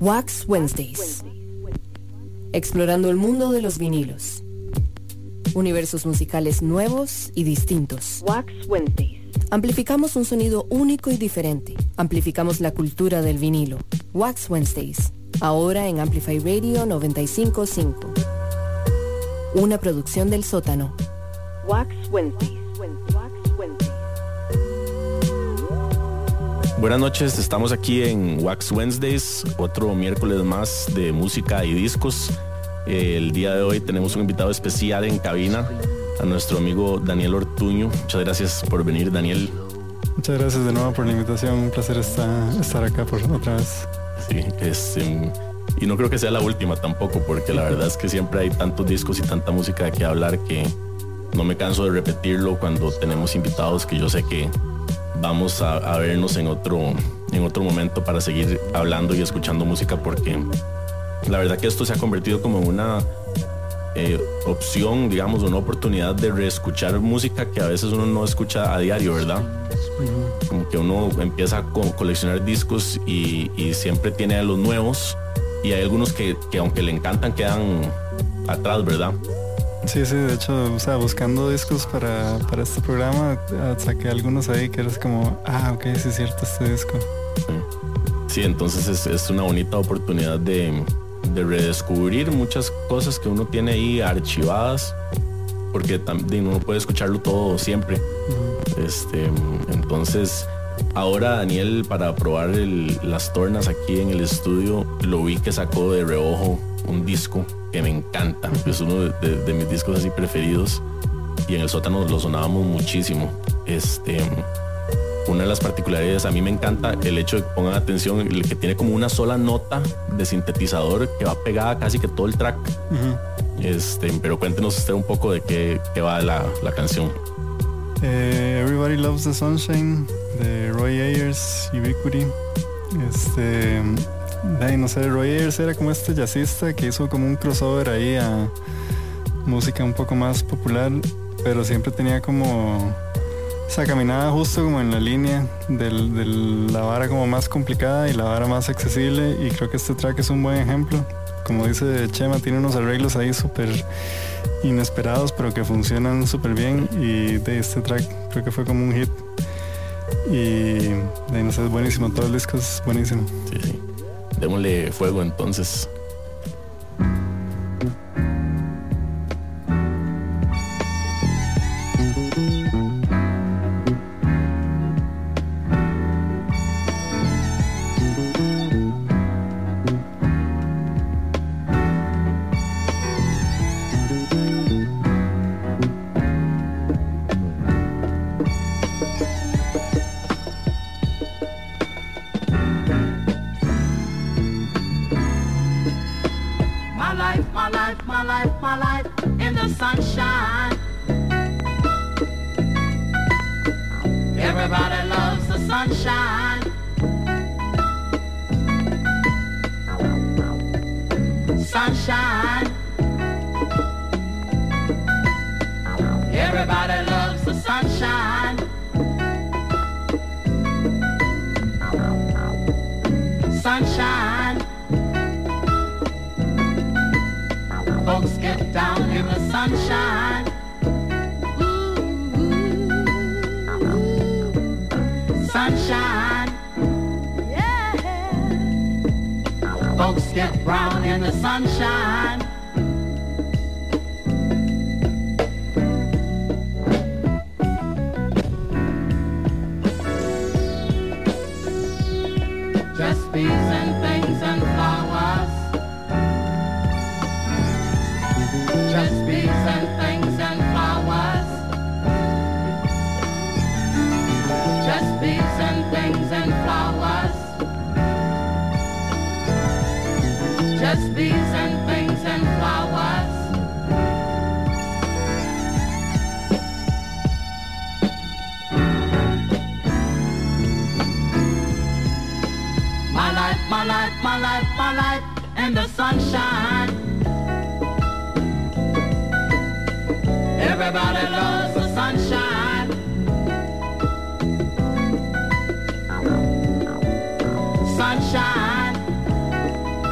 Wax Wednesdays. Explorando el mundo de los vinilos. Universos musicales nuevos y distintos. Wax Wednesdays. Amplificamos un sonido único y diferente. Amplificamos la cultura del vinilo. Wax Wednesdays. Ahora en Amplify Radio 95.5. Una producción del Sótano. Wax Wednesdays. Buenas noches, estamos aquí en Wax Wednesdays, otro miércoles más de música y discos. El día de hoy tenemos un invitado especial en cabina, a nuestro amigo Daniel Ortuño. Muchas gracias por venir, Daniel. Muchas gracias de nuevo por la invitación, un placer estar acá por otra vez. Sí, y no creo que sea la última tampoco, porque la verdad es que siempre hay tantos discos y tanta música de que hablar que no me canso de repetirlo cuando tenemos invitados, que yo sé que vamos a vernos en otro momento para seguir hablando y escuchando música, porque la verdad que esto se ha convertido como en una opción, digamos, una oportunidad de reescuchar música que a veces uno no escucha a diario, ¿verdad? Como que uno empieza a coleccionar discos y siempre tiene los nuevos, y hay algunos que aunque le encantan quedan atrás, ¿verdad? Sí, de hecho, buscando discos para este programa, saqué algunos ahí que eres como, ok, sí es cierto, este disco. Sí, entonces es una bonita oportunidad de redescubrir muchas cosas que uno tiene ahí archivadas, porque también uno puede escucharlo todo siempre. Entonces, ahora Daniel, para probar las tornas aquí en el estudio, lo vi que sacó de reojo un disco que me encanta, es uno de mis discos así preferidos, y en el Sótano lo sonábamos muchísimo. Una de las particularidades, a mí me encanta el hecho de que pongan atención, el que tiene como una sola nota de sintetizador que va pegada casi que todo el track. Pero cuéntenos usted un poco de qué va la canción. Everybody Loves the Sunshine, de Roy Ayers, Ubiquity. No sé, Roy Ayers era como este jazzista que hizo como un crossover ahí a música un poco más popular, pero siempre tenía como, caminaba justo como en la línea de la vara como más complicada y la vara más accesible, y creo que este track es un buen ejemplo. Como dice Chema, tiene unos arreglos ahí súper inesperados, pero que funcionan súper bien, y de este track creo que fue como un hit, y no sé, es buenísimo, todo el disco es buenísimo. Sí. Démosle fuego entonces. My life in the sunshine. Everybody loves the sunshine. Sunshine. Everybody loves the sunshine. Sunshine. Folks get down in the sunshine. Sunshine. Yeah. Folks get brown in the sunshine. Just bees and things and flowers. Just bees and things and flowers. Just bees and things and flowers. Just bees and things and flowers. My life, my life, my life, my life in the sunshine. Everybody loves the sunshine. Sunshine.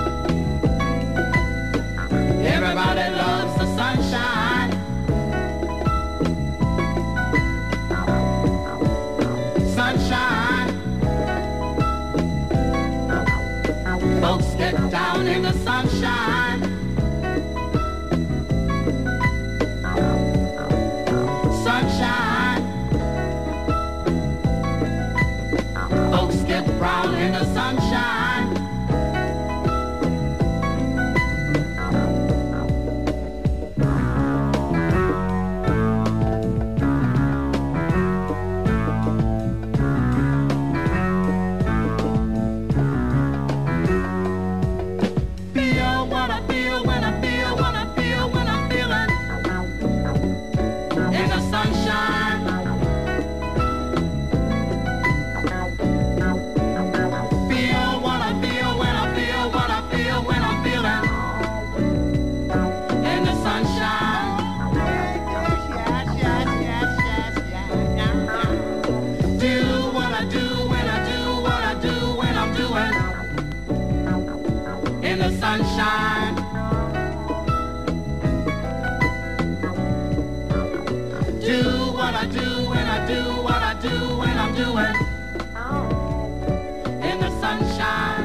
sunshine. Do what I do when I do what I do when I'm doing in the sunshine.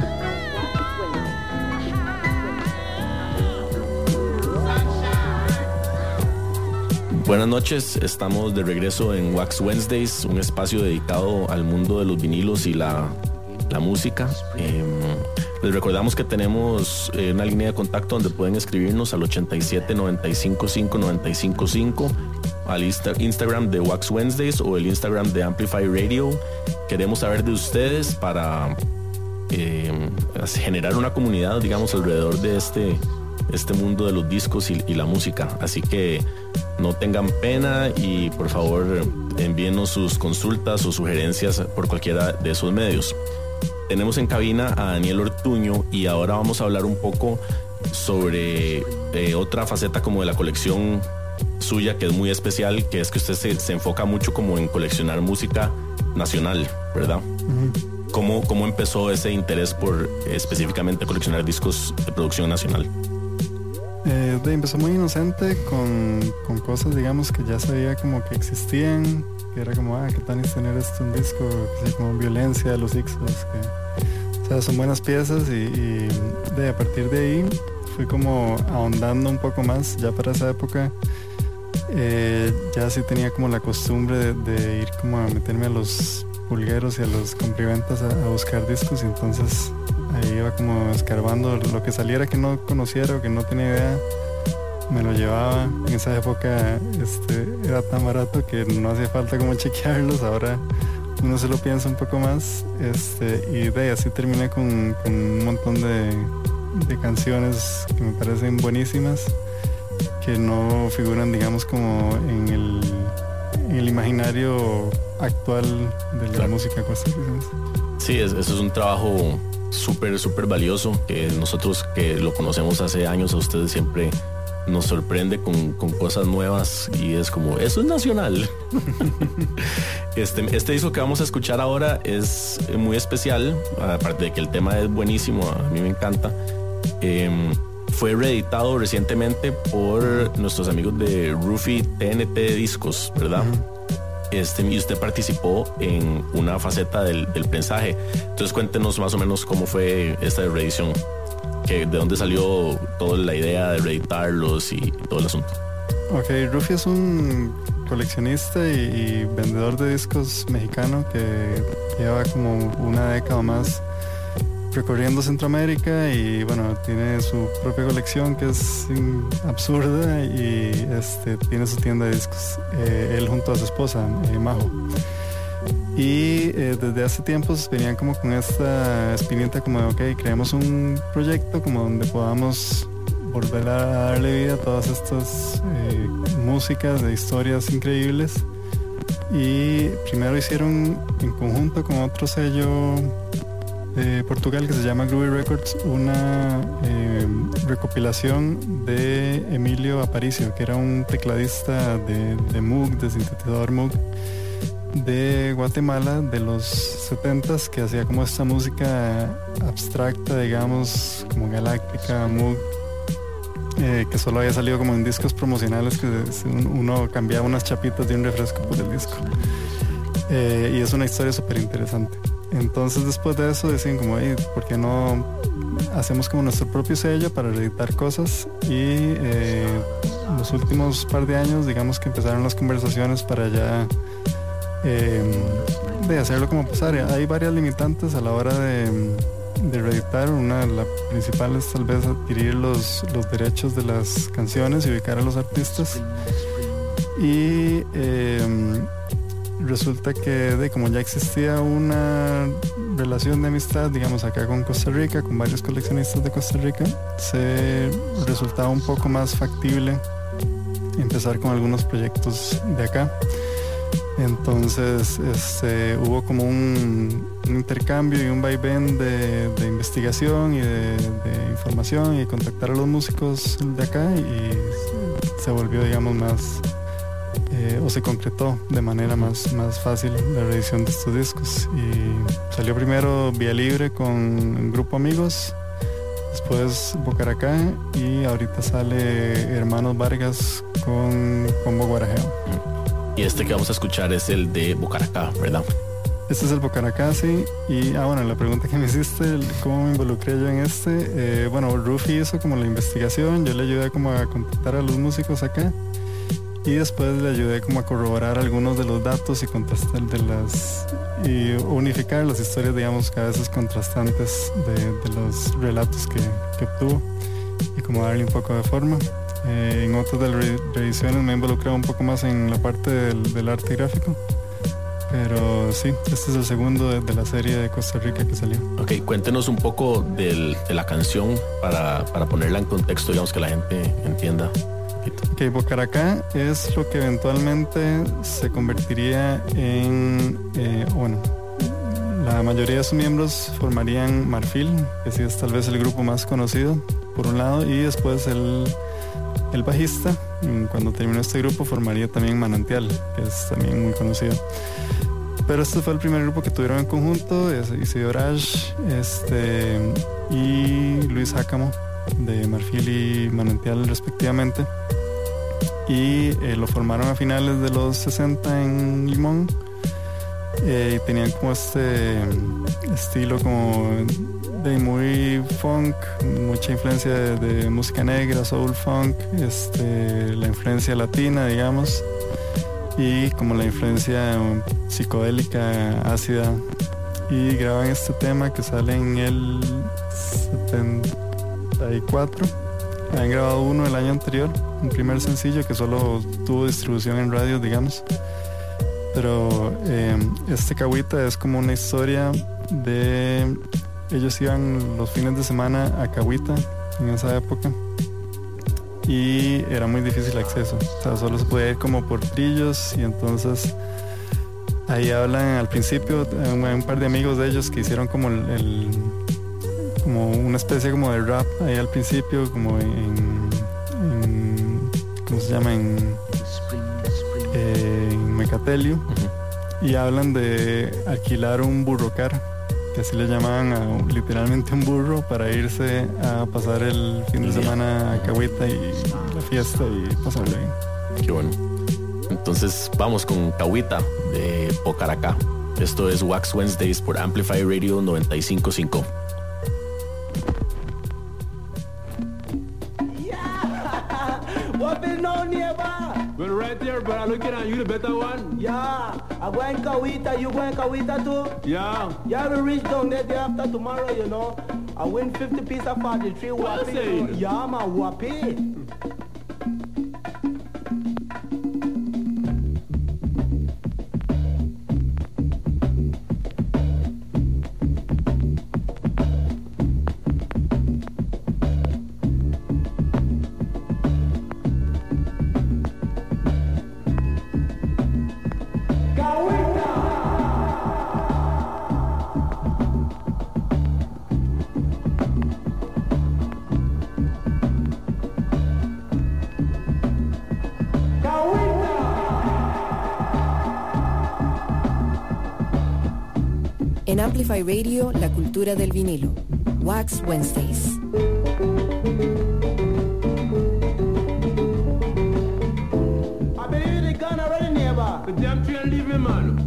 Buenas noches, estamos de regreso en Wax Wednesdays, un espacio dedicado al mundo de los vinilos y la música. Les recordamos que tenemos una línea de contacto donde pueden escribirnos al 87 95 5 95 5, al Instagram de Wax Wednesdays o el Instagram de Amplify Radio. Queremos saber de ustedes para generar una comunidad, digamos, alrededor de este mundo de los discos y la música. Así que no tengan pena y por favor envíenos sus consultas o sugerencias por cualquiera de esos medios. Tenemos en cabina a Daniel Ortuño y ahora vamos a hablar un poco sobre otra faceta como de la colección suya, que es muy especial, que es que usted se enfoca mucho como en coleccionar música nacional, ¿verdad? Uh-huh. ¿Cómo empezó ese interés por específicamente coleccionar discos de producción nacional? Empezó muy inocente con cosas, digamos, que ya sabía como que existían, que era como, qué tal es tener esto un disco, que sea como Violencia de los Ixos, que, o sea, son buenas piezas y a partir de ahí fui como ahondando un poco más. Ya para esa época ya sí tenía como la costumbre de ir como a meterme a los pulgueros y a los compriventas a buscar discos, y entonces ahí iba como escarbando lo que saliera que no conociera o que no tenía idea, me lo llevaba. En esa época era tan barato que no hacía falta como chequearlos. Ahora uno se lo piensa un poco más, y así terminé con un montón de canciones que me parecen buenísimas, que no figuran, digamos, como en el imaginario actual de la música costarricense. Sí, eso es un trabajo súper valioso, que nosotros que lo conocemos hace años, a ustedes siempre nos sorprende con cosas nuevas y es como, eso es nacional. Este disco que vamos a escuchar ahora es muy especial, aparte de que el tema es buenísimo, a mí me encanta. Fue reeditado recientemente por nuestros amigos de Rufi TNT Discos, ¿verdad? Uh-huh. Y usted participó en una faceta del prensaje. Entonces cuéntenos más o menos cómo fue esta reedición, de dónde salió toda la idea de reeditarlos y todo el asunto. Ok, Rufi es un coleccionista y vendedor de discos mexicano que lleva como una década o más recorriendo Centroamérica, y bueno, tiene su propia colección que es absurda, y tiene su tienda de discos, él junto a su esposa, Majo. Y desde hace tiempos venían como con esta espinita como de, ok, creemos un proyecto como donde podamos volver a darle vida a todas estas músicas de historias increíbles. Y primero hicieron en conjunto con otro sello de Portugal que se llama Groovy Records una recopilación de Emilio Aparicio, que era un tecladista de Moog, de sintetizador Moog, de Guatemala de los 70s, que hacía como esta música abstracta, digamos, como galáctica, Moog, que solo había salido como en discos promocionales, que uno cambiaba unas chapitas de un refresco por el disco, y es una historia súper interesante. Entonces después de eso decían como, ¿por qué no hacemos como nuestro propio sello para reeditar cosas? Y los últimos par de años, digamos que empezaron las conversaciones para ya de hacerlo como pasar. Hay varias limitantes a la hora de reeditar. La principal es tal vez adquirir los derechos de las canciones y ubicar a los artistas. Y resulta que como ya existía una relación de amistad, digamos, acá con Costa Rica, con varios coleccionistas de Costa Rica, se resultaba un poco más factible empezar con algunos proyectos de acá. Entonces hubo como un intercambio y un vaivén de investigación y de información, y contactar a los músicos de acá, y se volvió, digamos, más o se concretó de manera más fácil la reedición de estos discos. Y salió primero vía libre con un grupo de amigos, después Bocaracá y ahorita sale Hermanos Vargas con Combo Guarajeo. Y este que vamos a escuchar es el de Bocaracá, ¿verdad? Este es el Bocaracá, sí. Y bueno, la pregunta que me hiciste, cómo me involucré yo en este, bueno, Rufi hizo como la investigación, yo le ayudé como a contactar a los músicos acá y después le ayudé como a corroborar algunos de los datos y contrastar y unificar las historias, digamos, que a veces contrastantes de los relatos que obtuvo y como darle un poco de forma. En otras de las revisiones me he involucrado un poco más en la parte del arte gráfico. Pero sí, este es el segundo de la serie de Costa Rica que salió. Ok, cuéntenos un poco de la canción para ponerla en contexto, digamos, que la gente entienda. Ok, Bocaracá es lo que eventualmente se convertiría en, bueno, la mayoría de sus miembros formarían Marfil, que sí es tal vez el grupo más conocido, por un lado, y después el bajista, cuando terminó este grupo, formaría también Manantial, que es también muy conocido. Pero este fue el primer grupo que tuvieron en conjunto, Isidore Ash y Luis Jácamo, de Marfil y Manantial respectivamente. Y lo formaron a finales de los 60 en Limón. Y tenían como este estilo como de muy funk, mucha influencia de música negra, soul funk, la influencia latina, digamos, y como la influencia psicodélica ácida. Y graban este tema que sale en el 74. Habían grabado uno el año anterior, un primer sencillo que solo tuvo distribución en radio, digamos. Pero Cahuita es como una historia de... Ellos iban los fines de semana a Cahuita en esa época y era muy difícil acceso, o sea, solo se podía ir como por trillos, y entonces ahí hablan al principio, un par de amigos de ellos que hicieron como como una especie como de rap ahí al principio, como ¿cómo se llama? En Mecatelio. Y hablan de alquilar un burrocar, que así le llamaban literalmente un burro, para irse a pasar el fin de semana a Cahuita y la fiesta y pasarlo bien. Qué bueno. Entonces vamos con Cahuita de Bocaracá. Esto es Wax Wednesdays por Amplify Radio 95.5. Well, right there, but I'm looking at you, the better one. Yeah, I go in Cahuita, you go in Cahuita too? Yeah. Yeah, we reach down there day after tomorrow, you know. I win 50 pieces of 43 wapi. Yeah, man, wapi. En Amplify Radio, la cultura del vinilo. Wax Wednesdays. I believe they gone already, neighbor. The damn train leave me, man.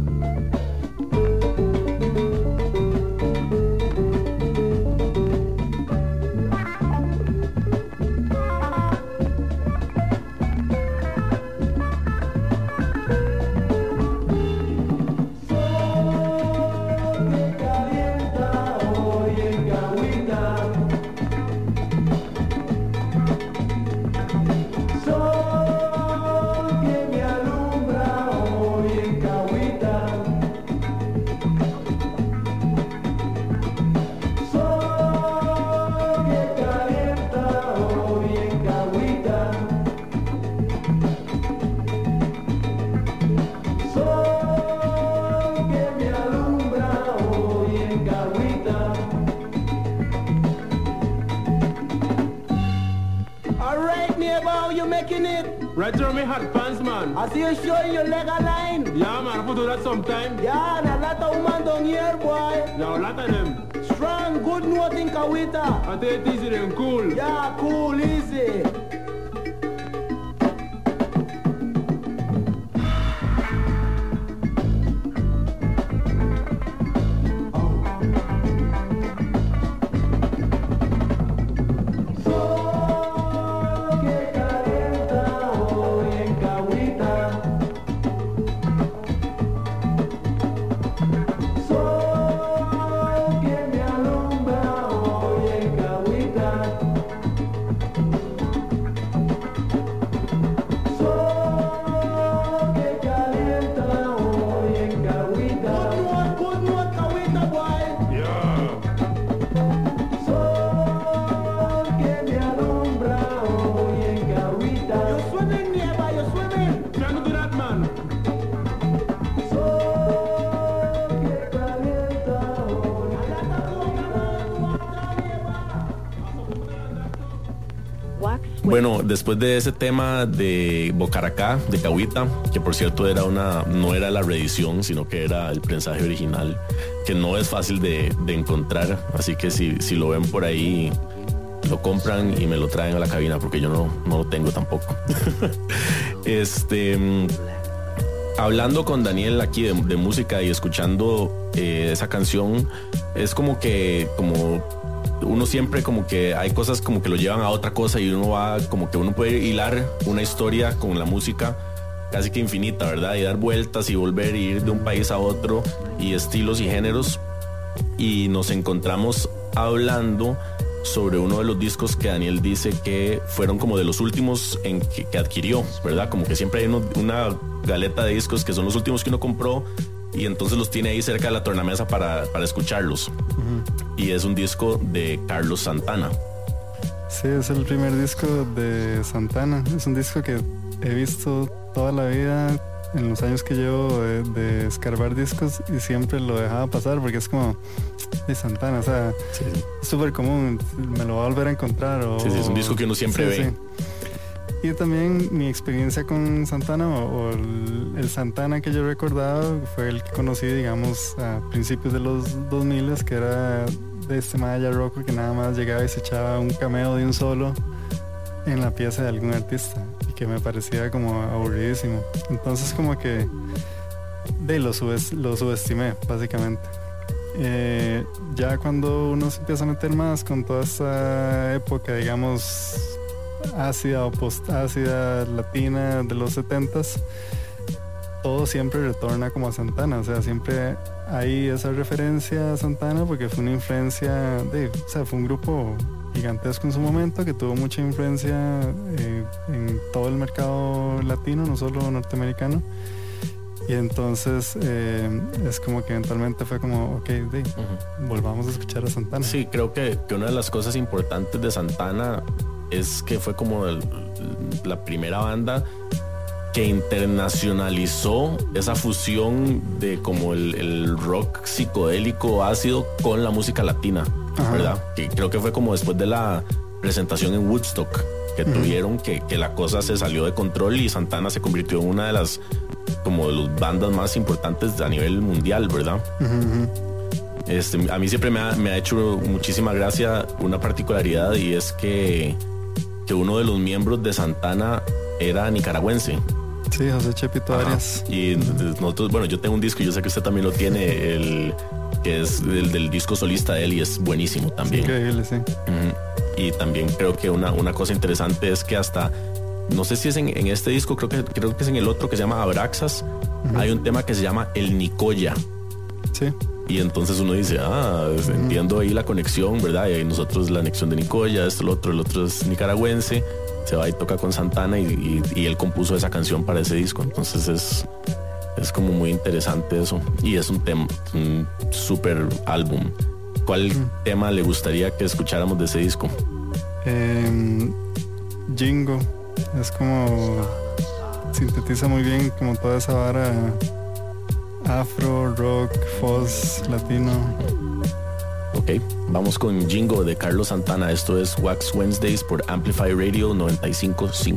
Right through me hot pants, man. I see you showing your leg a line. Yeah, man, I put do that sometime. Yeah, and a lot of women down here, boy. Yeah, a lot of them. Strong, good good note in Kawita. I take it easy then, cool. Yeah, cool, easy. Bueno, después de ese tema de Bocaracá, de Kawita, que por cierto no era la reedición, sino que era el prensaje original, que no es fácil de encontrar, así que si lo ven por ahí, lo compran y me lo traen a la cabina, porque yo no lo tengo tampoco. Hablando con Daniel aquí de música y escuchando esa canción, es como uno siempre como que hay cosas como que lo llevan a otra cosa y uno puede hilar una historia con la música casi que infinita, ¿verdad? Y dar vueltas y volver, y ir de un país a otro, y estilos y géneros. Y nos encontramos hablando sobre uno de los discos que Daniel dice que fueron como de los últimos que adquirió, ¿verdad? Como que siempre hay una galeta de discos que son los últimos que uno compró, y entonces los tiene ahí cerca de la tornamesa para escucharlos. Y es un disco de Carlos Santana. Sí, es el primer disco de Santana. Es un disco que he visto toda la vida en los años que llevo de escarbar discos, y siempre lo dejaba pasar porque es como de Santana, o sea, sí. Es súper común, me lo voy a volver a encontrar. Sí, es un disco que uno siempre ve. Sí. Y también mi experiencia con Santana, o el Santana que yo recordaba, fue el que conocí, digamos, a principios de los 2000, que era de este Maya Rocker que nada más llegaba y se echaba un cameo de un solo en la pieza de algún artista, y que me parecía como aburridísimo. Entonces como que lo subestimé, básicamente. Ya cuando uno se empieza a meter más con toda esta época, digamos, ácida o post-ácida latina de los 70s, todo siempre retorna como a Santana. O sea, siempre hay esa referencia a Santana porque fue una influencia fue un grupo gigantesco en su momento que tuvo mucha influencia en todo el mercado latino, no solo norteamericano. Y entonces es como que eventualmente fue como, volvamos a escuchar a Santana. Sí, creo que una de las cosas importantes de Santana es que fue como la primera banda que internacionalizó esa fusión de como el rock psicodélico ácido con la música latina. Ajá. ¿Verdad? Que creo que fue como después de la presentación en Woodstock que tuvieron que la cosa se salió de control, y Santana se convirtió en una de las bandas más importantes a nivel mundial, ¿verdad? A mí siempre me ha hecho muchísima gracia una particularidad, y es que uno de los miembros de Santana era nicaragüense. Sí, José Chepito Arias. Y nosotros, bueno, yo tengo un disco, y yo sé que usted también lo tiene, que es el del disco solista de él, y es buenísimo también. Sí, increíble, sí. Y también creo que una cosa interesante es que hasta, no sé si es en este disco, creo que es en el otro que se llama Abraxas, hay un tema que se llama El Nicoya. Sí. Y entonces uno dice, entiendo ahí la conexión, ¿verdad? Y nosotros la conexión de Nicoya, el otro es nicaragüense, se va y toca con Santana, y él compuso esa canción para ese disco. Entonces es como muy interesante eso, y es un súper álbum. ¿Cuál tema le gustaría que escucháramos de ese disco? Jingo, es como sintetiza muy bien como toda esa vara afro, rock, fuzz, latino. Ok, vamos con Jingo de Carlos Santana. Esto es Wax Wednesdays por Amplify Radio 95.5.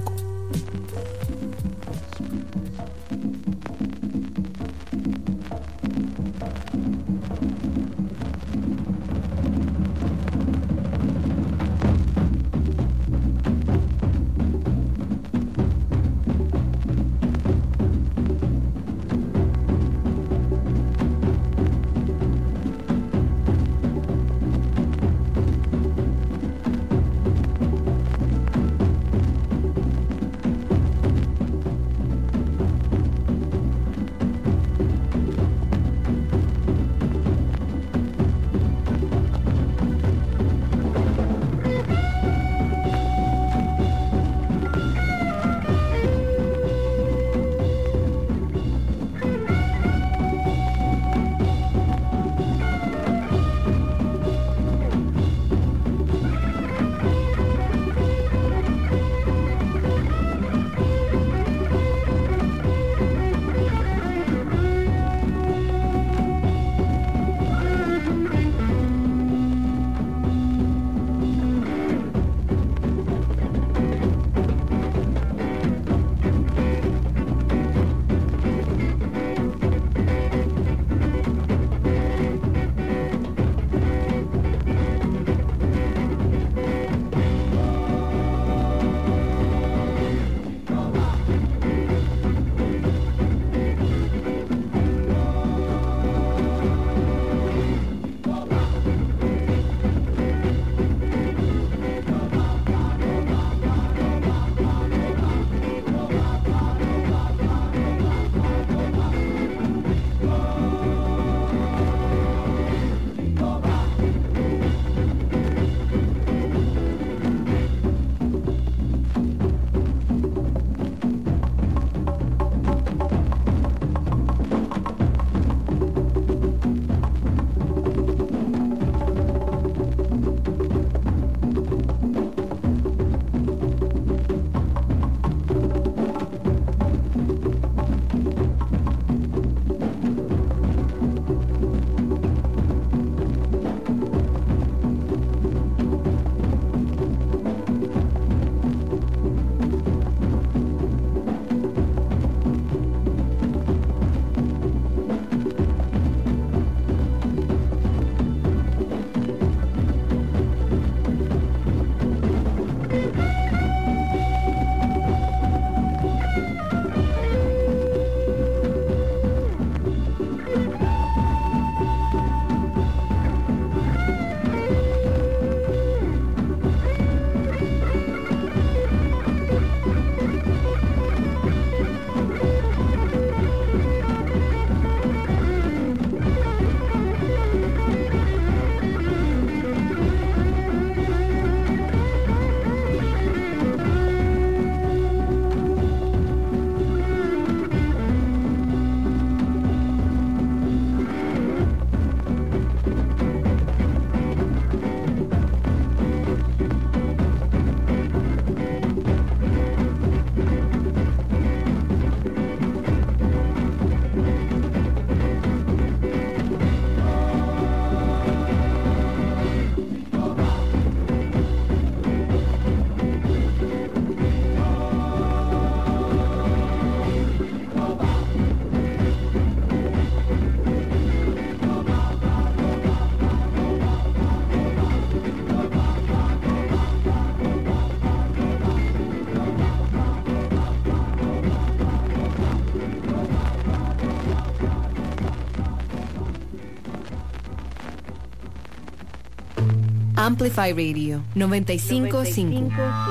Amplify Radio 95.5.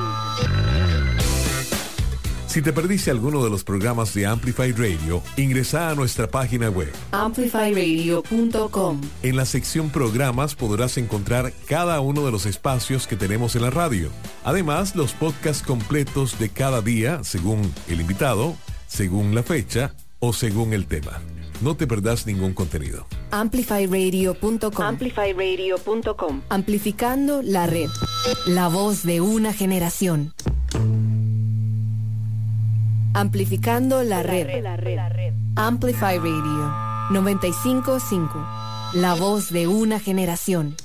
Si te perdiste alguno de los programas de Amplify Radio, ingresa a nuestra página web amplifyradio.com. En la sección programas podrás encontrar cada uno de los espacios que tenemos en la radio. Además, los podcasts completos de cada día, según el invitado, según la fecha o según el tema. No te perdás ningún contenido. Amplifyradio.com. Amplifyradio.com. Amplificando la red. La voz de una generación. Amplificando la red. Amplify Radio 95.5. La voz de una generación.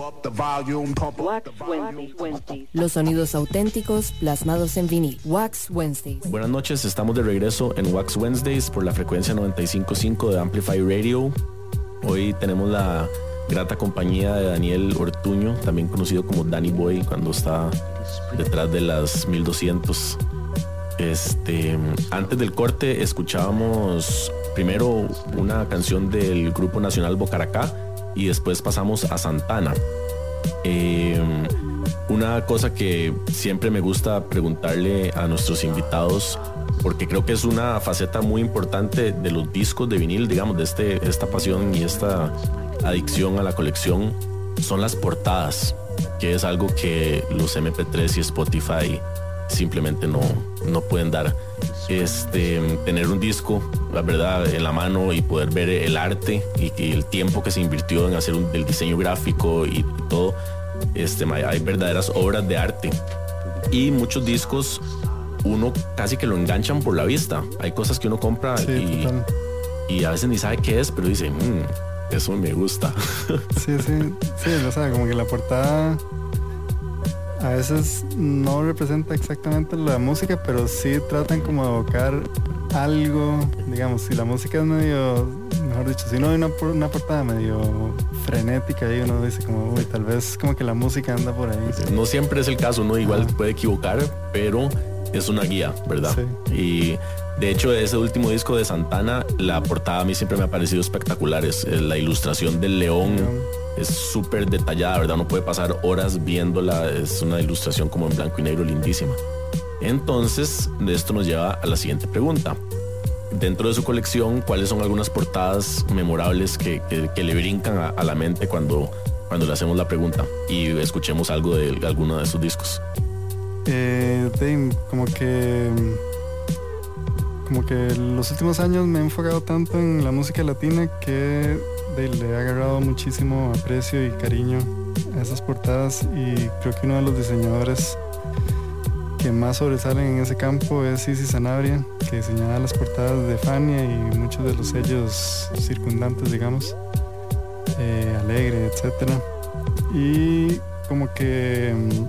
Los sonidos auténticos plasmados en vinil. Wax Wednesdays. Buenas noches, estamos de regreso en Wax Wednesdays por la frecuencia 95.5 de Amplify Radio. Hoy tenemos la grata compañía de Daniel Ortuño, también conocido como Danny Boy, cuando está detrás de las 1200. Antes del corte escuchábamos primero una canción del grupo nacional Bocaracá y después pasamos a Santana. Una cosa que siempre me gusta preguntarle a nuestros invitados, porque creo que es una faceta muy importante de los discos de vinil, digamos, de esta pasión y esta adicción a la colección, son las portadas, que es algo que los MP3 y Spotify simplemente no pueden dar. Tener un disco, la verdad, en la mano y poder ver el arte y el tiempo que se invirtió en hacer el diseño gráfico y todo, hay verdaderas obras de arte. Y muchos discos uno casi que lo enganchan por la vista. Hay cosas que uno compra y a veces ni sabe qué es, pero dice, eso me gusta. Sí, o sea, como que la portada a veces no representa exactamente la música, pero sí tratan como de evocar algo. Digamos, si la música es medio, mejor dicho, si no hay una portada medio frenética y uno dice como, uy, tal vez como que la música anda por ahí. No siempre es el caso, uno igual puede equivocar, pero es una guía, ¿verdad? Sí. Y de hecho, ese último disco de Santana, la portada a mí siempre me ha parecido espectacular. Es la ilustración del león. Es súper detallada, ¿verdad? Uno puede pasar horas viéndola. Es una ilustración como en blanco y negro lindísima. Entonces, esto nos lleva a la siguiente pregunta. Dentro de su colección, ¿cuáles son algunas portadas memorables que le brincan a la mente cuando le hacemos la pregunta? Y escuchemos algo de alguno de sus discos. Como que los últimos años me he enfocado tanto en la música latina que le he agarrado muchísimo aprecio y cariño a esas portadas, y creo que uno de los diseñadores que más sobresalen en ese campo es Sisi Sanabria, que diseñaba las portadas de Fania y muchos de los sellos circundantes, digamos, Alegre, etcétera. Y como que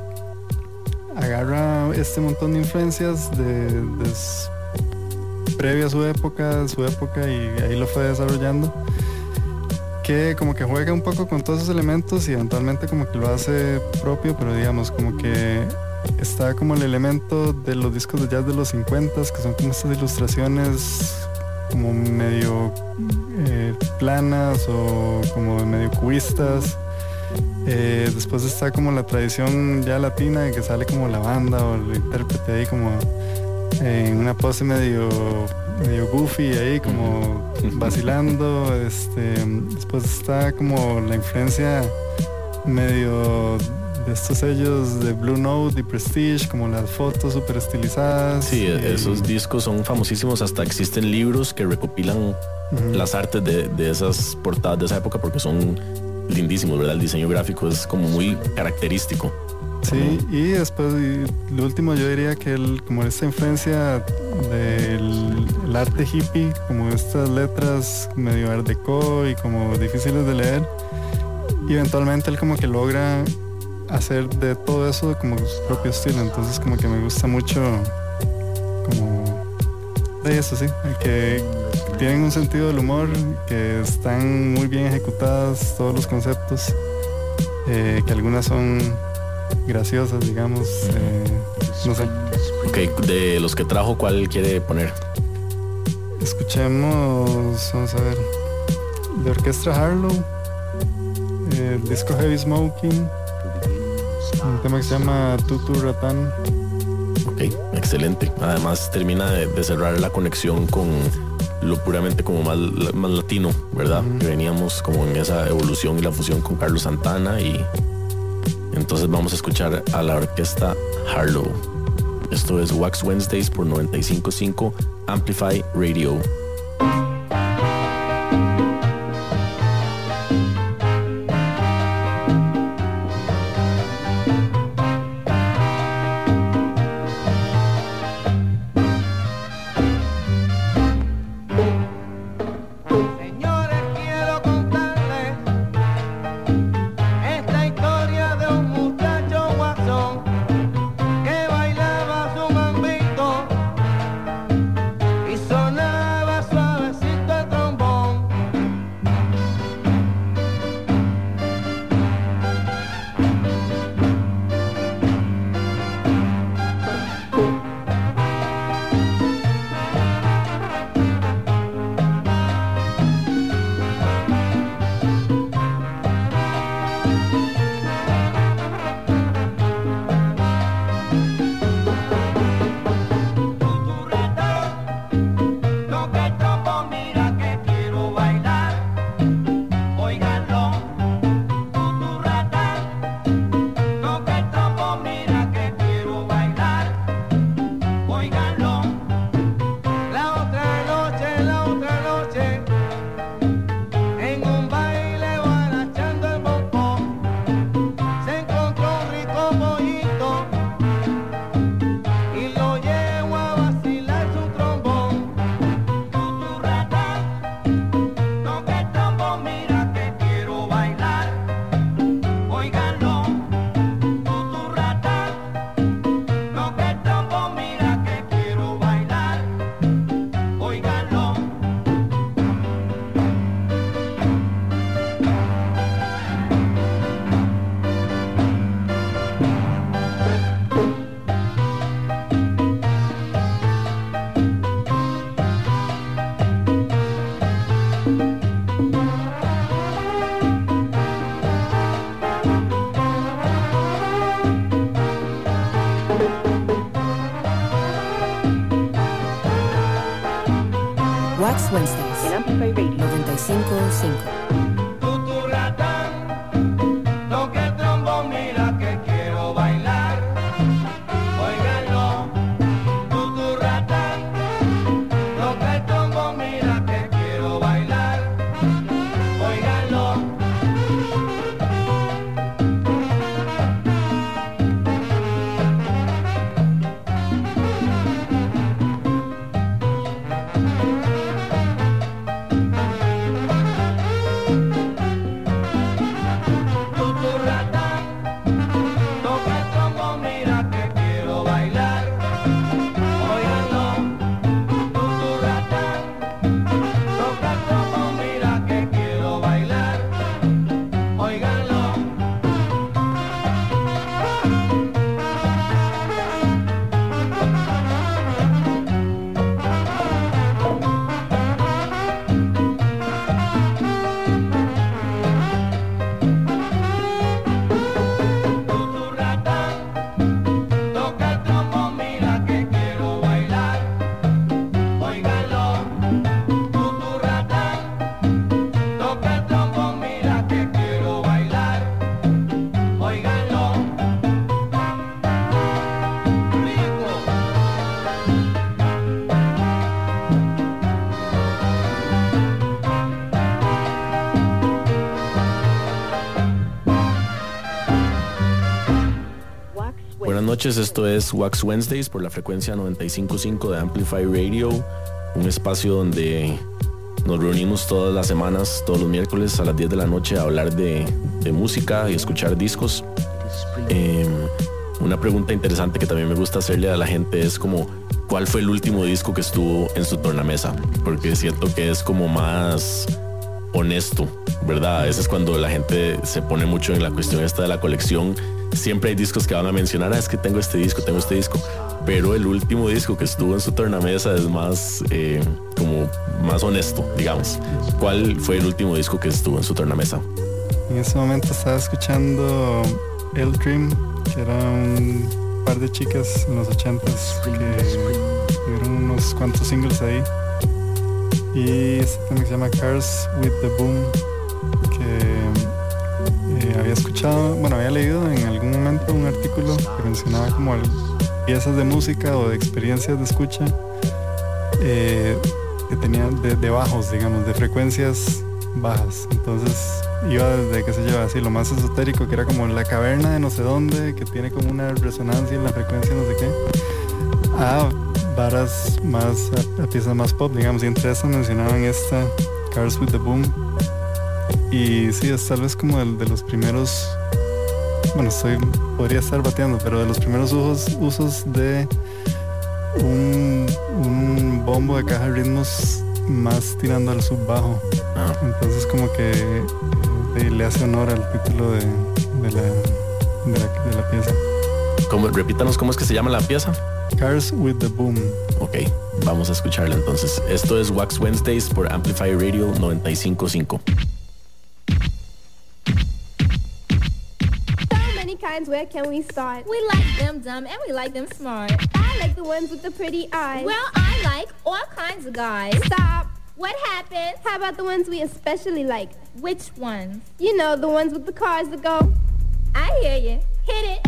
agarra este montón de influencias previa a su época, y ahí lo fue desarrollando, que como que juega un poco con todos esos elementos y eventualmente como que lo hace propio, pero digamos como que está como el elemento de los discos de jazz de los 50s, que son como estas ilustraciones como medio planas o como medio cubistas. Después está como la tradición ya latina, de que sale como la banda o el intérprete ahí como en una pose medio goofy ahí, como vacilando. Después está como la influencia medio de estos sellos de Blue Note y Prestige, como las fotos súper estilizadas. Sí, esos discos son famosísimos, hasta existen libros que recopilan las artes de esas portadas de esa época, porque son lindísimos, ¿verdad? El diseño gráfico es como muy característico. Sí, y después, lo último, yo diría que como esta influencia del arte hippie, como estas letras medio art deco y como difíciles de leer, y eventualmente él como que logra hacer de todo eso como su propio estilo. Entonces como que me gusta mucho como de eso, sí, que tienen un sentido del humor, que están muy bien ejecutadas todos los conceptos, que algunas son graciosas, digamos, no sé. Ok, de los que trajo, ¿cuál quiere poner? Escuchemos, vamos a ver, de Orquestra Harlow, el disco Heavy Smoking, Un tema que se llama Tutu Ratán. Ok, excelente. Además termina de cerrar la conexión con lo puramente como más latino, ¿verdad? Que veníamos como en esa evolución y la fusión con Carlos Santana, y entonces vamos a escuchar a la orquesta Harlow. Esto es Wax Wednesdays por 95.5 Amplify Radio. Wax Wednesdays en Amplify Radio 95.5. Buenas noches, esto es Wax Wednesdays por la frecuencia 95.5 de Amplify Radio, un espacio donde nos reunimos todas las semanas, todos los miércoles a las 10 de la noche a hablar de música y escuchar discos. Una pregunta interesante que también me gusta hacerle a la gente es como, ¿cuál fue el último disco que estuvo en su tornamesa? Porque siento que es como más honesto, ¿verdad? A veces cuando la gente se pone mucho en la cuestión esta de la colección, siempre hay discos que van a mencionar, es que tengo este disco, pero el último disco que estuvo en su tornamesa es más como más honesto, digamos. ¿Cuál fue el último disco que estuvo en su tornamesa? En ese momento estaba escuchando El Dream que era un par de chicas en los 80s que tuvieron unos cuantos singles ahí. Y este tema se llama Cars with the Boom, que había escuchado, bueno, había leído en algún momento un artículo que mencionaba como piezas de música o de experiencias de escucha que tenían de bajos, digamos, de frecuencias bajas. Entonces iba desde, qué sé yo, así lo más esotérico, que era como la caverna de no sé dónde, que tiene como una resonancia en la frecuencia no sé qué, a varas más, a piezas más pop, digamos, y entre esas mencionaban esta Cars with the Boom. Y sí, es tal vez como de los primeros, bueno, podría estar bateando, pero de los primeros usos de un bombo de caja de ritmos más tirando al subbajo. Entonces como que le hace honor al título de la pieza. Repítanos cómo es que se llama la pieza. Cars with the Boom. Ok, vamos a escucharla entonces. Esto es Wax Wednesdays por Amplify Radio 95.5. Where can we start? We like them dumb and we like them smart. I like the ones with the pretty eyes. Well, I like all kinds of guys. Stop. What happened? How about the ones we especially like? Which ones? You know, the ones with the cars that go. I hear you. Hit it.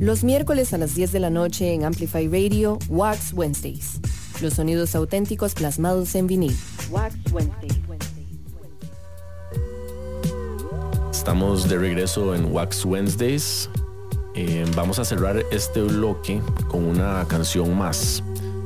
Los miércoles a las 10 de la noche en Amplify Radio, Wax Wednesdays. Los sonidos auténticos plasmados en vinil. Wax Wednesdays. Estamos de regreso en Wax Wednesdays. Vamos a cerrar este bloque con una canción más.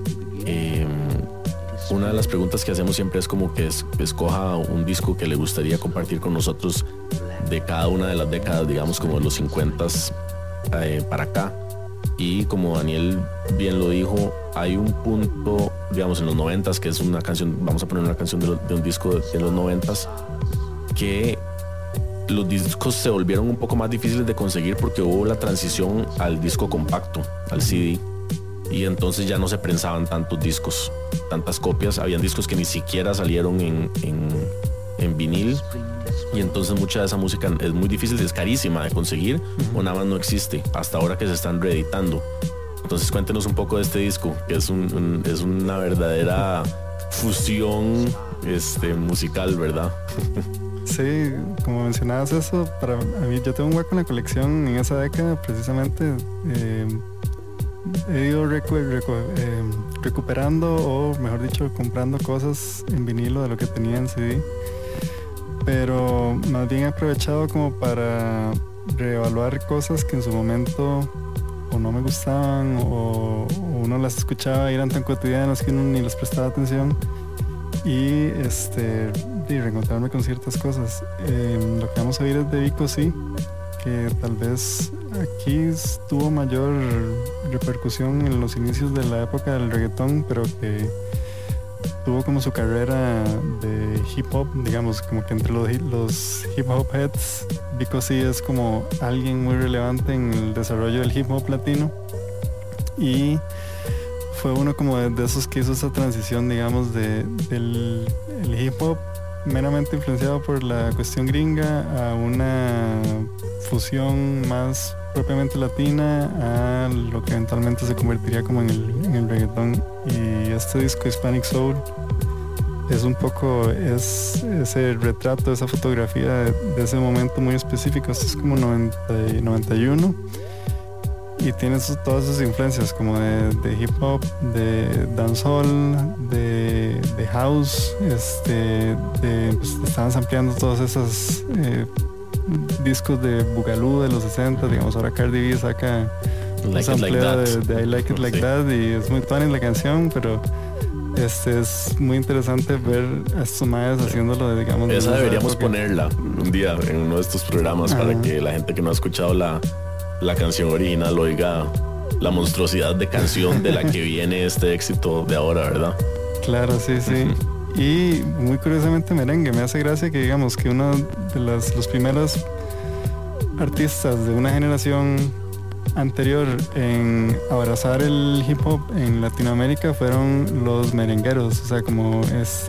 Una de las preguntas que hacemos siempre es como que escoja un disco que le gustaría compartir con nosotros de cada una de las décadas, digamos como de los 50s para acá. Y como Daniel bien lo dijo, hay un punto, digamos, en los 90s, que es una canción, vamos a poner una canción de un disco de los 90s, que los discos se volvieron un poco más difíciles de conseguir porque hubo la transición al disco compacto, al CD, y entonces ya no se prensaban tantos discos, tantas copias. Habían discos que ni siquiera salieron en vinil, y entonces mucha de esa música es muy difícil, es carísima de conseguir, o nada más no existe hasta ahora que se están reeditando. Entonces cuéntenos un poco de este disco, que es una verdadera fusión musical, ¿verdad? Sí, como mencionabas eso, para mí, yo tengo un hueco en la colección en esa década precisamente. He ido recuperando, o mejor dicho, comprando cosas en vinilo de lo que tenía en CD, pero más bien he aprovechado como para reevaluar cosas que en su momento o no me gustaban, o uno las escuchaba y eran tan cotidianas que uno ni les prestaba atención, y reencontrarme con ciertas cosas. Lo que vamos a oír es de Vico C, que tal vez aquí tuvo mayor repercusión en los inicios de la época del reggaetón, pero que tuvo como su carrera de hip hop, digamos, como que entre los hip hop heads, Vico C es como alguien muy relevante en el desarrollo del hip hop latino, y fue uno como de esos que hizo esa transición, digamos, del hip hop meramente influenciado por la cuestión gringa a una fusión más propiamente latina, a lo que eventualmente se convertiría como en el reggaetón. Y este disco Hispanic Soul es un poco ese retrato, esa fotografía de ese momento muy específico. Esto es como 91, y tiene todas sus influencias como de hip hop, de dancehall, de house, pues estaban sampleando todos esos discos de Boogaloo de los 60, digamos. Ahora Cardi B saca un sampleo de I Like It Like That, y es muy tuanis la canción, pero es muy interesante ver a estos maes haciéndolo, digamos. Esa deberíamos ponerla un día en uno de estos programas. Ajá. Para que la gente que no ha escuchado la canción original oiga la monstruosidad de canción de la que viene este éxito de ahora, ¿verdad? Claro, sí. Y muy curiosamente merengue. Me hace gracia que, digamos, que uno de los primeros artistas de una generación anterior en abrazar el hip hop en Latinoamérica fueron los merengueros, o sea, como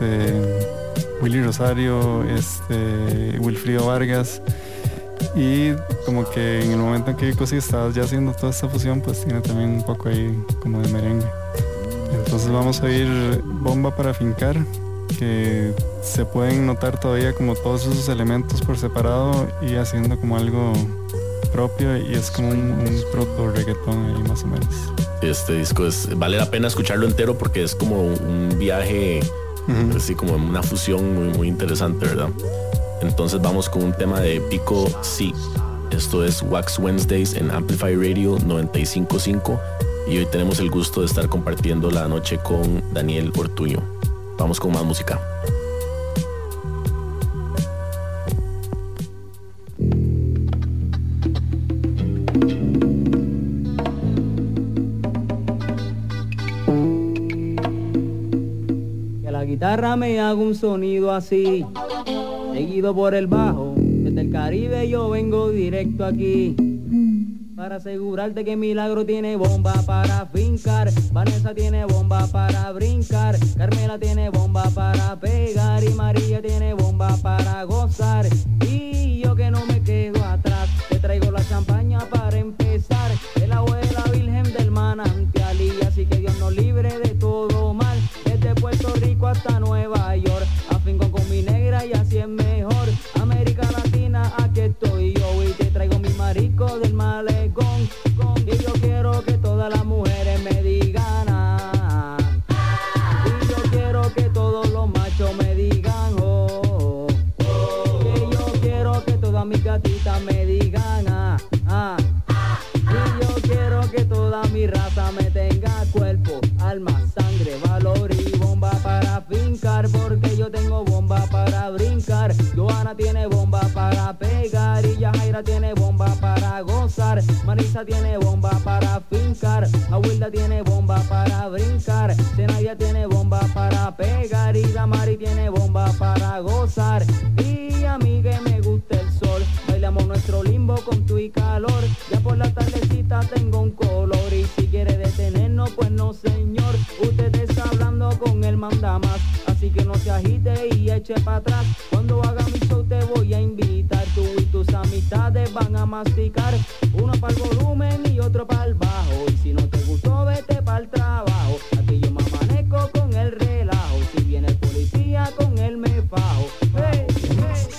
Willy Rosario, Wilfrido Vargas. Y como que en el momento en que Vico C estaba ya haciendo toda esta fusión, pues tiene también un poco ahí como de merengue. Entonces vamos a oír Bomba para Fincar, que se pueden notar todavía como todos esos elementos por separado y haciendo como algo propio, y es como un proto reggaetón ahí más o menos. Este disco vale la pena escucharlo entero porque es como un viaje, así como una fusión muy, muy interesante, ¿verdad? Entonces vamos con un tema de Vico C. Esto es Wax Wednesdays en Amplify Radio 95.5, y hoy tenemos el gusto de estar compartiendo la noche con Daniel Ortuño. Vamos con más música. Que la guitarra me haga un sonido así, seguido por el bajo. Desde el Caribe yo vengo directo aquí para asegurarte que Milagro tiene bomba para fincar, Vanessa tiene bomba para brincar, Carmela tiene bomba para pegar, y María tiene bomba para gozar. Y yo que no me quedo atrás, te traigo la champaña para empezar, el agua de la Virgen del Manantial, y así que Dios nos libre de todo mal, desde Puerto Rico hasta Nueva York, afinco con mi negra y así es mejor. América Latina, aquí estoy yo, y te traigo mi marico del malecón, y yo porque yo tengo bomba para brincar. Johanna tiene bomba para pegar y Yajaira tiene bomba para gozar. Marisa tiene bomba para fincar, Abuelda tiene bomba para brincar, Zenaida tiene bomba para pegar y Damari tiene bomba para gozar. Y a mí que me gusta el sol, bailamos nuestro limbo con tu y calor. Ya por la tardecita tengo un color y si quiere detenernos pues no señor. Usted está hablando con el mandamás, así que no se agite y eche para atrás. Cuando haga mi show te voy a invitar, tú y tus amistades van a masticar. Uno para el volumen y otro para el bajo, y si no te gustó vete para el trabajo. Aquí yo me amanezco con el relajo, si viene el policía con él me fajo. Hey, hey.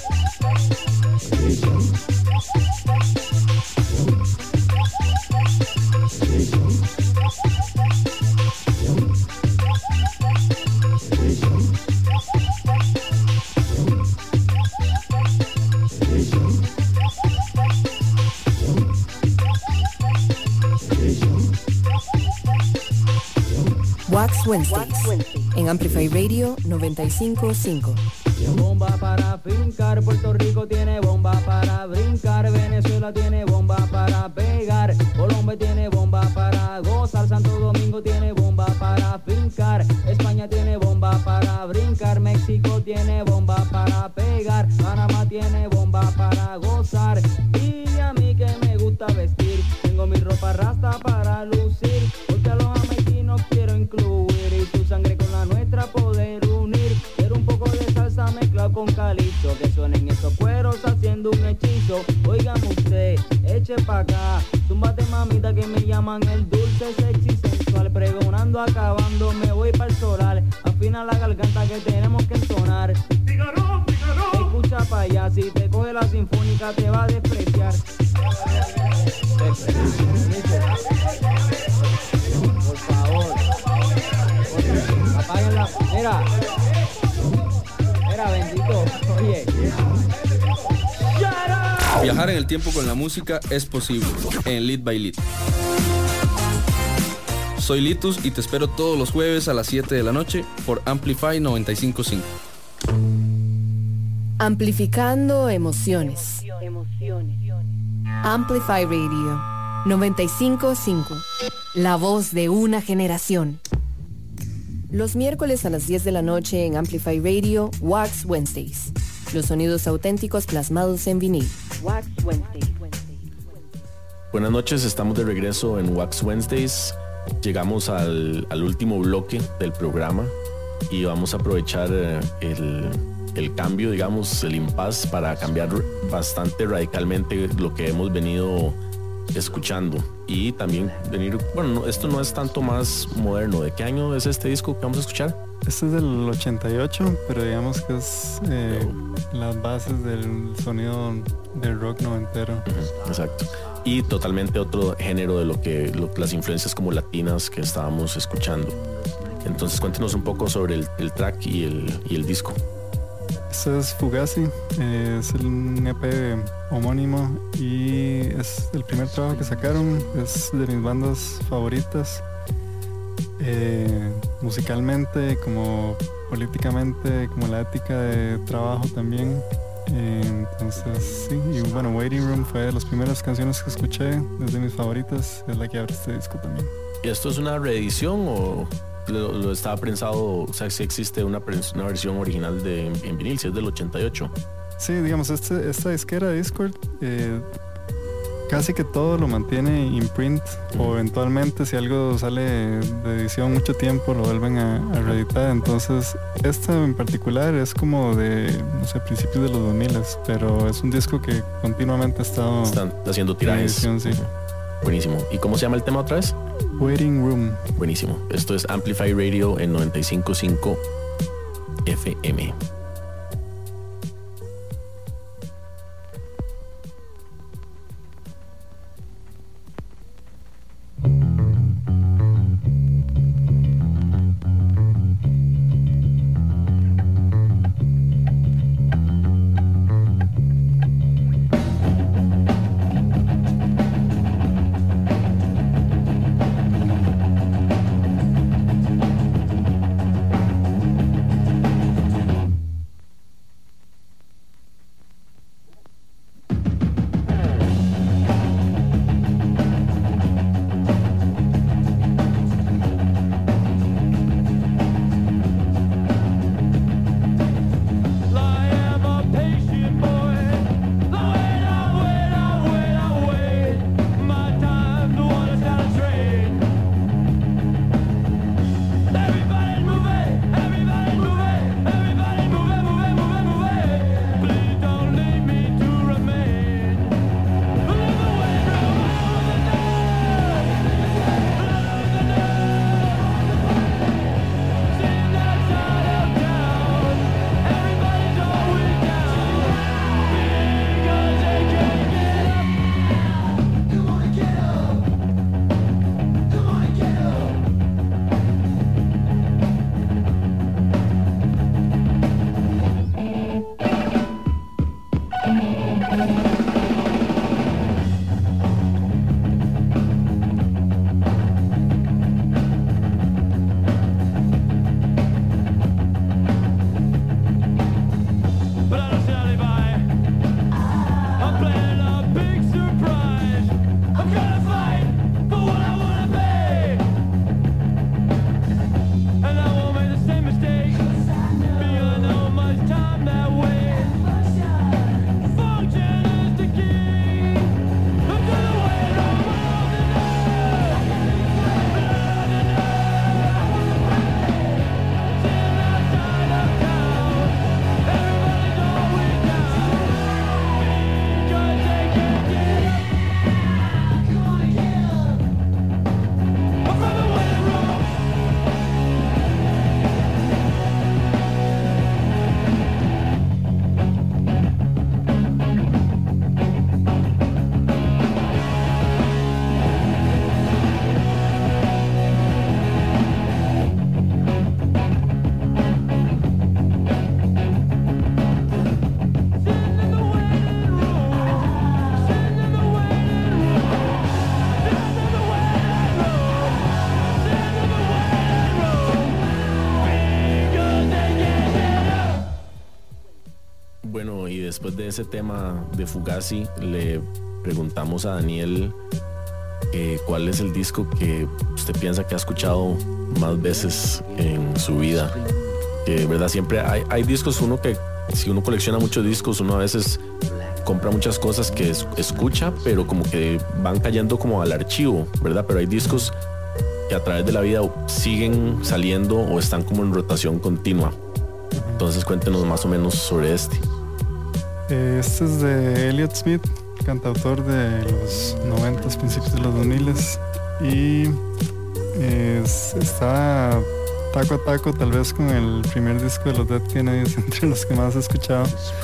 Wax Wednesdays en Amplify Radio 95.5. Bomba para fincar, Puerto Rico tiene bomba para brincar, Venezuela tiene bomba para pegar, Colombia tiene bomba para gozar, Santo Domingo tiene bomba para fincar, España tiene bomba para brincar, México tiene bomba para pegar, Panamá tiene bomba para gozar. Y a mí que me gusta vestir, tengo mi ropa rasta para lucir, porque a los americanos quiero incluir y su sangre con la nuestra poder unir. Quiero un poco de salsa mezclado con calipso, que suenen esos cueros haciendo un hechizo. Óigame usted, eche pa' acá, túmbate mamita que me llaman el dulce sexy sensual, pregonando acabando me voy pa'l solar, afina la garganta que tenemos que entonar. ¡Picarón, picarón! Escucha pa' allá, si te coge la sinfónica te va a despreciar. Por favor, apáguenla. Mira, bendito, oye. Viajar en el tiempo con la música es posible en Lead by Lead. Soy Litus y te espero todos los jueves a las 7 de la noche por Amplify 95.5. Amplificando emociones. Amplify Radio 95.5. La voz de una generación. Los miércoles a las 10 de la noche en Amplify Radio, Wax Wednesdays. Los sonidos auténticos plasmados en vinil. Wax Wednesdays. Buenas noches, estamos de regreso en Wax Wednesdays. Llegamos al último bloque del programa y vamos a aprovechar el cambio, digamos, el impasse para cambiar bastante radicalmente lo que hemos venido escuchando y también venir, bueno, esto no es tanto más moderno. ¿De qué año es este disco que vamos a escuchar? Este es del 88, pero digamos que es las bases del sonido del rock noventero. Exacto. Y totalmente otro género de las influencias como latinas que estábamos escuchando. Entonces cuéntenos un poco sobre el track y el disco. Este es Fugazi, es un EP homónimo y es el primer trabajo que sacaron, es de mis bandas favoritas, musicalmente, como políticamente, como la ética de trabajo también. Entonces sí, y bueno, Waiting Room fue de las primeras canciones que escuché, es de mis favoritas, es la que abre este disco también. ¿Y esto es una reedición o lo estaba pensado, o sea, si existe una versión original en vinil, si es del 88? Sí, digamos, esta disquera Discord casi que todo lo mantiene imprint, o eventualmente si algo sale de edición mucho tiempo lo vuelven a reeditar. Entonces esta en particular es como de, no sé, principios de los 2000, pero es un disco que continuamente están haciendo tirajes. Edición, sí. Buenísimo. ¿Y cómo se llama el tema otra vez? Waiting Room. Buenísimo. Esto es Amplify Radio en 95.5 FM. después de ese tema de Fugazi, le preguntamos a Daniel cuál es el disco que usted piensa que ha escuchado más veces en su vida. Que verdad, siempre hay discos, uno que si uno colecciona muchos discos, uno a veces compra muchas cosas que escucha, pero como que van cayendo como al archivo, ¿verdad? Pero hay discos que a través de la vida siguen saliendo o están como en rotación continua. Entonces cuéntenos más o menos sobre este. Este es de Elliott Smith, cantautor de los 90s, principios de los 2000s, y está taco a taco tal vez con el primer disco de los Dead Kennedys, entre los que más he escuchado.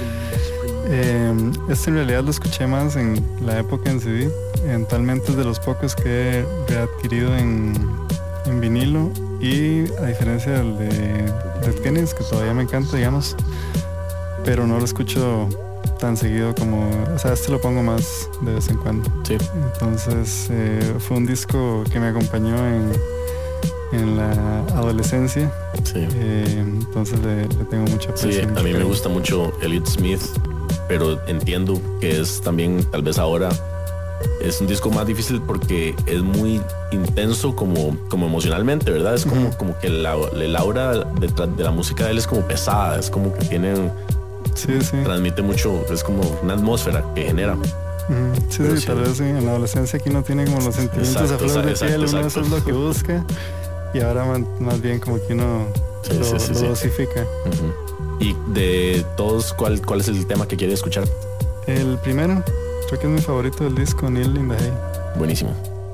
Este en realidad lo escuché más en la época en CD, eventualmente es de los pocos que he readquirido en vinilo, y a diferencia del de Dead Kennedys, que todavía me encanta, digamos, pero no lo escucho tan seguido como, o sea, este lo pongo más de vez en cuando. Sí. Entonces fue un disco que me acompañó en la adolescencia. Sí. Entonces le tengo mucha aprecio. Sí, a mí me gusta mucho Elliott Smith, pero entiendo que es también, tal vez ahora, es un disco más difícil porque es muy intenso como emocionalmente, ¿verdad? Es como que el aura detrás de la música de él es como pesada, es como que transmite mucho, es como una atmósfera que genera. Sí, tal vez en la adolescencia aquí no tiene como los sentimientos a flor de piel, uno eso es lo que busca, y ahora más bien como que uno lo dosifica. Y de todos, ¿cuál es el tema que quiere escuchar? El primero, creo que es mi favorito del disco, Neil in the Hay. Buenísimo.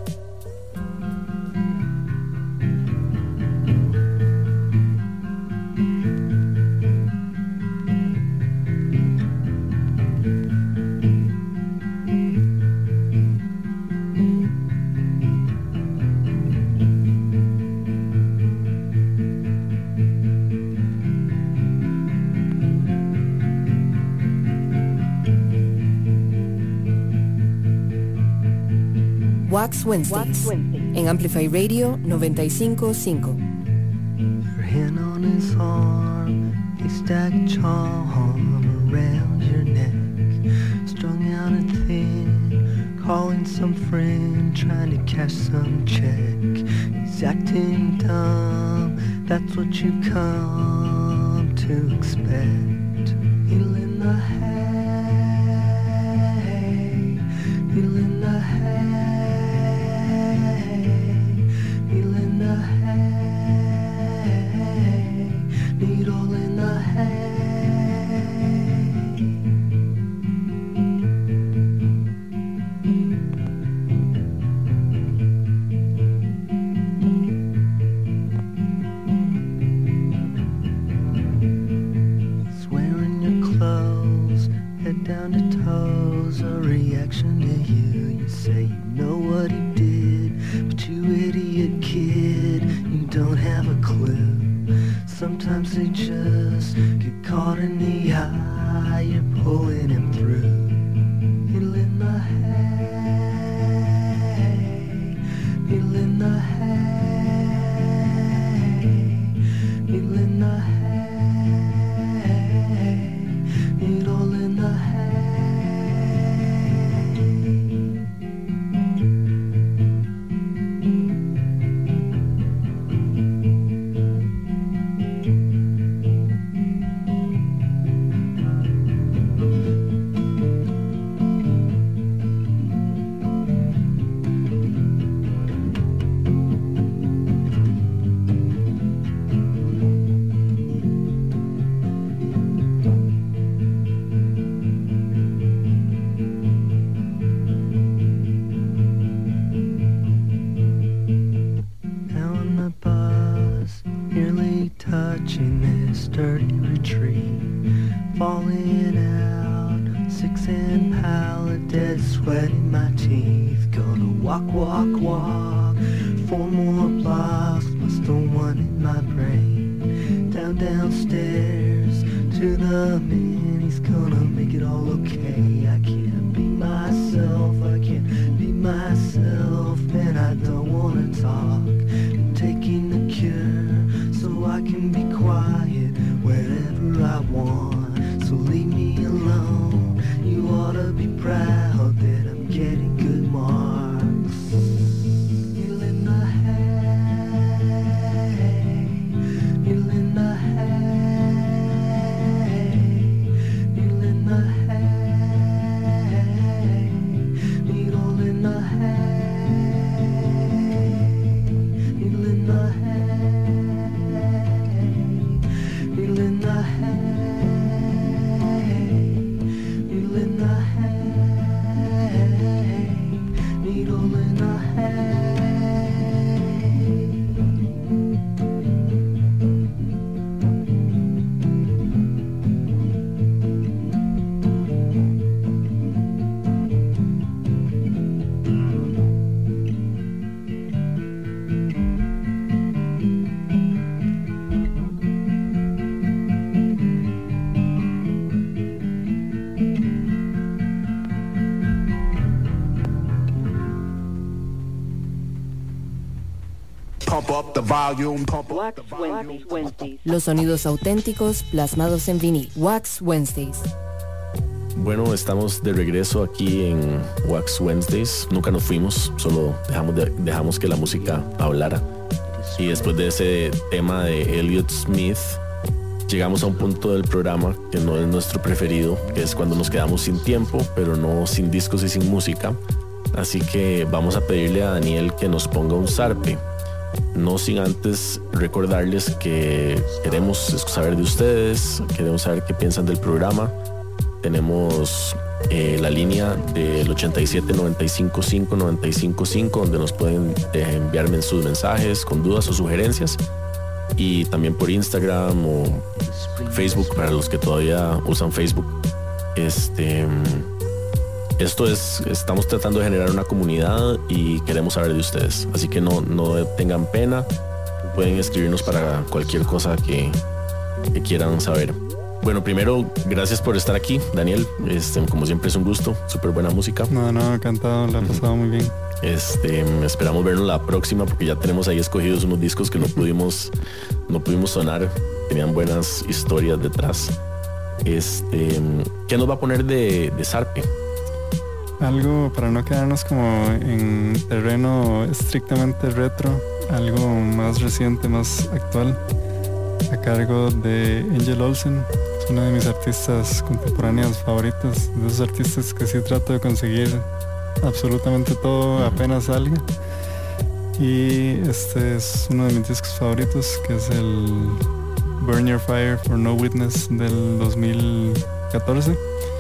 Wax Wednesdays en Amplify Radio 95.5. Your hand on his arm, a stack of charm around your neck, strung out and thin, calling some friend, trying to cash some check. He's acting dumb, that's what you come to expect. Needle in the hay, needle in the hay. Needle in the hay. He's wearing your clothes, head down to toes, a reaction to you. You say you know what he did, but you idiot kid, you don't have a clue. Sometimes they just get caught in the eye, you're pulling him through. Needle in the hay, needle in the hay, needle in the hay, needle in the hay. Quiet wherever I want, so leave me alone. pump up the volume, pump up the volume. Los sonidos auténticos plasmados en vinil. Wax Wednesdays. Bueno, estamos de regreso aquí en Wax Wednesdays. Nunca nos fuimos, solo dejamos que la música hablara. Y después de ese tema de Elliott Smith, llegamos a un punto del programa que no es nuestro preferido, que es cuando nos quedamos sin tiempo, pero no sin discos y sin música. Así que vamos a pedirle a Daniel que nos ponga un zarpe. No sin antes recordarles que queremos saber de ustedes, queremos saber qué piensan del programa. Tenemos la línea del 87-95-5-95-5, donde nos pueden enviarme sus mensajes con dudas o sugerencias, y también por Instagram o Facebook para los que todavía usan Facebook. Estamos tratando de generar una comunidad y queremos saber de ustedes, así que no tengan pena, pueden escribirnos para cualquier cosa que quieran saber. Bueno, primero, gracias por estar aquí, Daniel. Como siempre es un gusto, súper buena música. No, encantado, la he pasado muy bien. Esperamos vernos la próxima, porque ya tenemos ahí escogidos unos discos que no pudimos sonar, tenían buenas historias detrás. ¿Qué nos va a poner de zarpe? Algo para no quedarnos como en terreno estrictamente retro, algo más reciente, más actual, a cargo de Angel Olsen. Es una de mis artistas contemporáneas favoritas, de esos artistas que sí trato de conseguir absolutamente todo apenas salga. Y este es uno de mis discos favoritos, que es el Burn Your Fire for No Witness del 2014.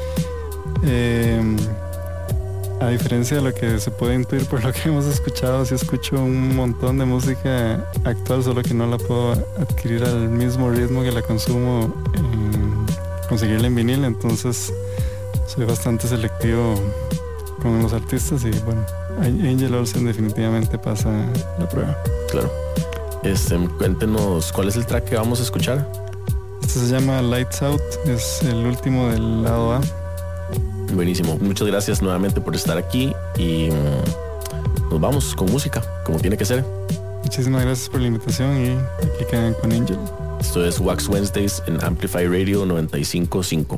A diferencia de lo que se puede intuir por lo que hemos escuchado, sí escucho un montón de música actual, solo que no la puedo adquirir al mismo ritmo que la consumo conseguirla en vinil, entonces soy bastante selectivo con los artistas y bueno, Angel Olsen definitivamente pasa la prueba. Claro. Cuéntenos, ¿cuál es el track que vamos a escuchar? Este se llama Lights Out, es el último del lado A. Buenísimo, muchas gracias nuevamente por estar aquí y nos vamos con música, como tiene que ser. Muchísimas gracias por la invitación y aquí quedan con Angel. Esto es Wax Wednesdays en Amplify Radio 95.5.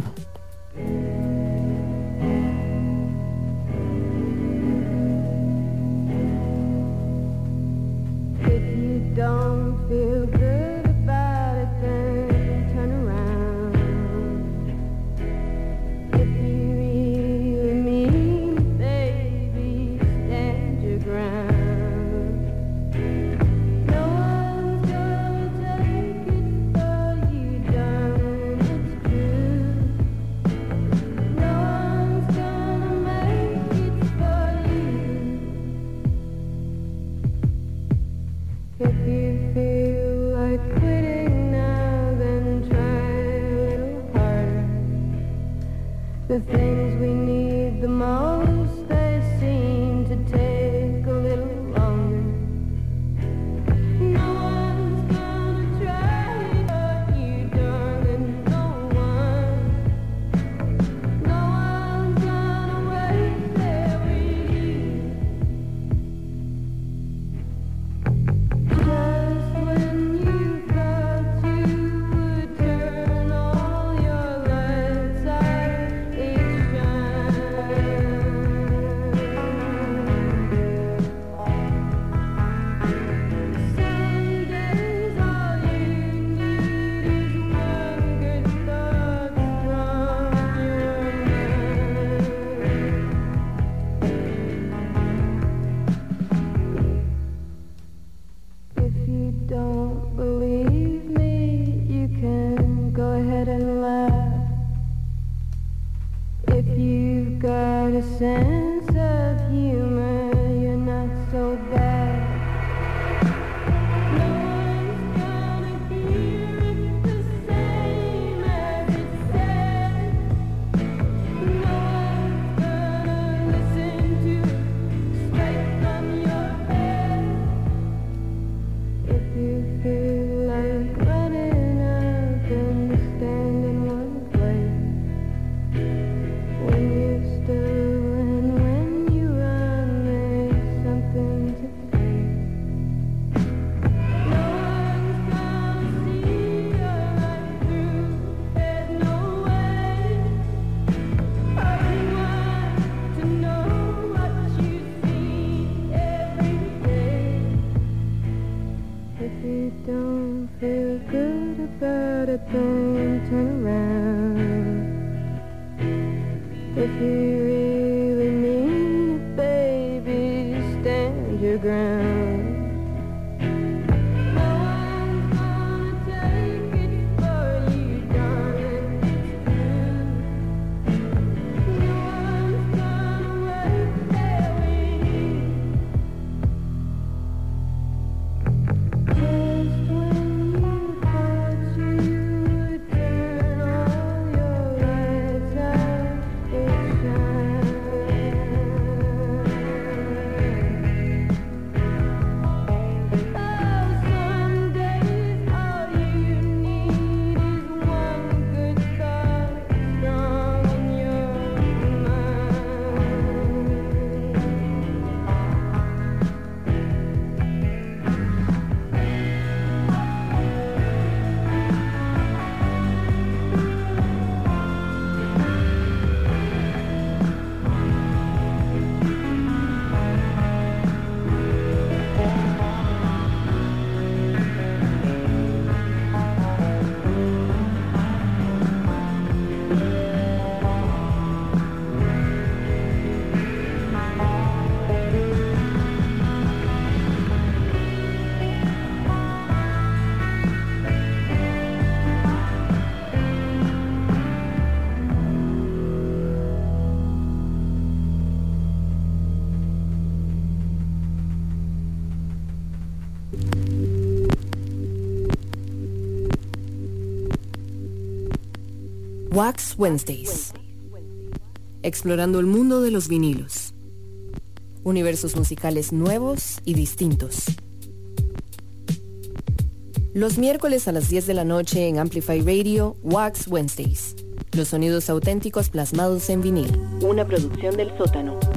When you still and when you run Wax Wednesdays. Explorando el mundo de los vinilos. Universos musicales nuevos y distintos. Los miércoles a las 10 de la noche en Amplify Radio, Wax Wednesdays. Los sonidos auténticos plasmados en vinil. Una producción del Sótano.